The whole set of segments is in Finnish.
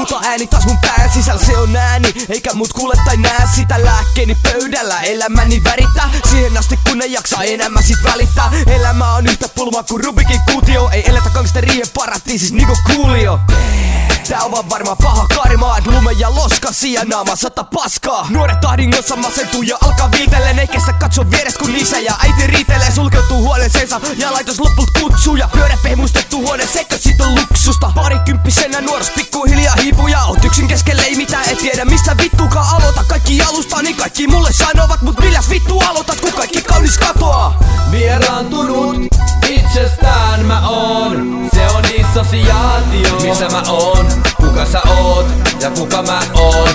Mutta ääni taas mun pään sisällä, se on ääni, eikä mut kuule tai näe sitä. Lääkkeeni pöydällä, elämäni värittää siihen asti kun ei jaksa enemmän sit välittää. Elämä on yhtä pulmaa kuin Rubikin kuutio, ei eletä gangsterien paratiisis niinku Coolio. Tää on vaan varmaan paha karmaa, et lume ja loska sijanaama 100 paskaa. Nuoret tahdingossa masentuu ja alkaa viitellen, ei kestä katso vieres kun isä ja äiti riitelee. Sulkeutuu huoneeseensa ja laitos loput kutsuja. Pyörä pehmustettu huone, sekö sit on luksusta. Parikymppisenä nuoros pikkuhiljaa hiipuu ja oot yksin keskelle, ei mitään et tiedä mistä vittukaan aloita. Kaikki alusta, niin kaikki mulle sanovat, mut milläs vittu aloitat kun kaikki kaunis katoaa? Vieraantunut itsestään mä oon, se on dissosiaatio. Missä mä oon, kuka sä oot ja kuka mä oon.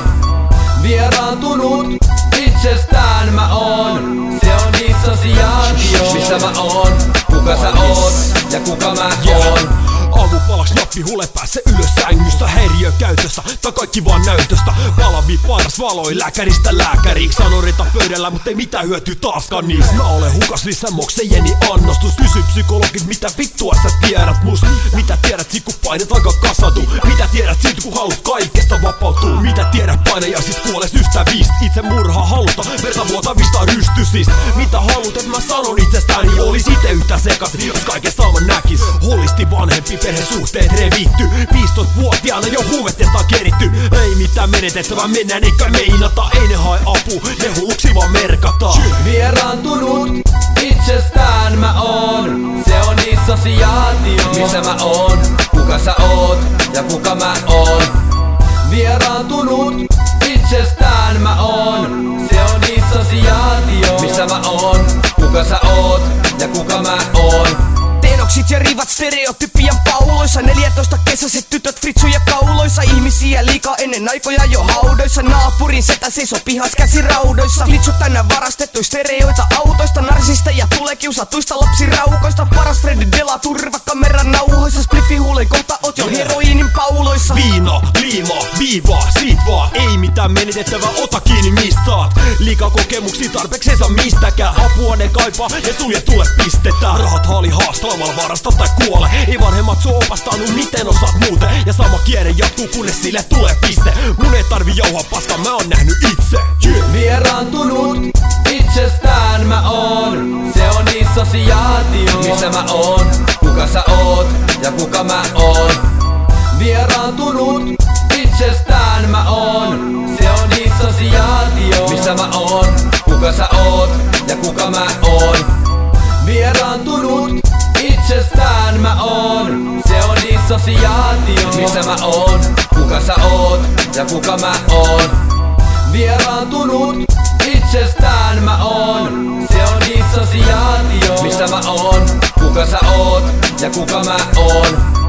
Vieraantunut itsestään mä oon, se on dissosiaatio. Missä mä oon, kuka sä oot ja kuka mä oon. Aamu palaks nappi hule päässä ylös sängystä. Häiriö käytöstä, tai kaikki vaan näytöstä. Palavi paras valoi lääkäristä lääkäriksi. Sanorita pöydällä, mut ei mitään hyötyä taaskaan niistä. Mä olen hukas lisämoksejeni annostus. Kysy psykologit, mitä vittua sä tiedät musta. Mitä tiedät sit kun painet alkaa kasautuu. Mitä tiedät sit kun haluat kaikesta vapautuu. Mitä tiedät painajaisista kuoles ystävistä. Itse murhaa halusta, verta vuotavista rystysistä. Mitä haluut et mä sanon itsestäni. Olis ite yhtä sekaisin, jos kaiken saman näkis. Holisti vanhempi perhesuhteet revitty. 15-vuotiaana jo huumetesta on keritty. Ei mitään menetettävää, mennään eikä meinata. Ei ne hae apu, ne hulluksi vaan merkataan. Vieraantunut itsestään mä oon, se on dissosiaatio. Missä mä oon, kuka sä oot ja kuka mä oon. Vieraantunut itsestään mä oon, se on dissosiaatio. Missä mä oon, kuka sä oot ja kuka mä oon. Tenoksit ja rivat stereotypian pauloissa. 14 kesäiset tytöt fritsuja kauloissa. Ihmisiä liikaa ennen aikoja jo haudoissa. Naapurin setä seisoo pihas käsi raudoissa. Klitsut tänään varastettu stereoita autoista. Narsisteja tulee kiusatuista lapsiraukoista. Paras Freddy Dela turva kameran nauhoissa. Spliffi huulen kohta oot jo heroiinin pauloissa. Viina, liima, viivaa, siit vaan. Ei mitään menetettävää, ota kiinni mistä saat. Liikaa kokemuksia tarpeeksi ei saa mistäkään. Apua ne kaipaa ja sulje tule pistetään. Rahat haali haastaamalla varasta tai kuole. Ei vanhemmat sua opastanut miten osaat muuten. Ja sama kierre jatkuu kunnes sille tulee piste. Mun ei tarvi jauhaa paskaa, mä oon nähnyt itse. Vieraantunut itsestään mä oon, se on dissosiaatio. Missä mä oon, kuka sä oot ja kuka mä oon. Vieraantunut itsestään mä oon, se on dissosiaatio. Missä mä oon, kuka sä oot ja kuka mä oon. Vieraantunut itsestään mä oon, se on dissosiaatio. Missä mä oon, kuka sä oot ja kuka mä oon. Vieraantunut itsestään mä oon, se on dissosiaatio. Missä mä oon, kuka sä oot ja kuka mä oon.